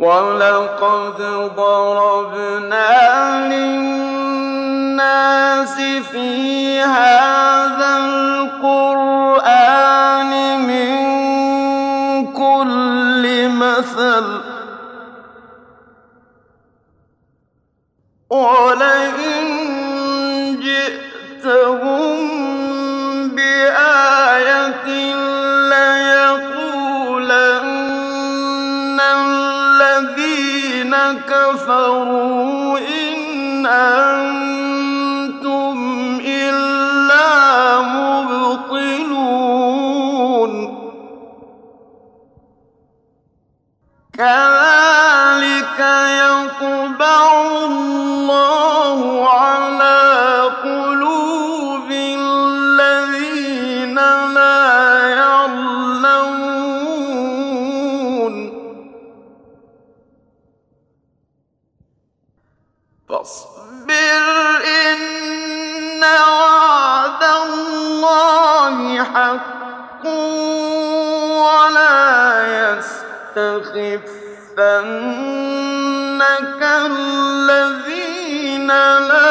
وَلَقَدْ ضَرَبْنَا لِلنَّاسِ فِي هَٰذَا الْقُرْآنِ مِن كُلِّ مَثَلٍ ۚ وَلَئِن جِئْتَهُم بِآيَةٍ لَّيَقُولَنَّ الَّذِينَ كَفَرُوا إِنْ أَنتُمْ إِلَّا مُبْطِلُونَ كَذَٰلِكَ يَطْبَعُ اللَّهُ عَلَىٰ قُلُوبِ الَّذِينَ لَا يَعْلَمُونَ فَاصْبِرْ إِنَّ وَعْدَ اللَّهِ حَقٌّ وَلَا يَسْتَخِفَّنَّكَ الَّذِينَ لَا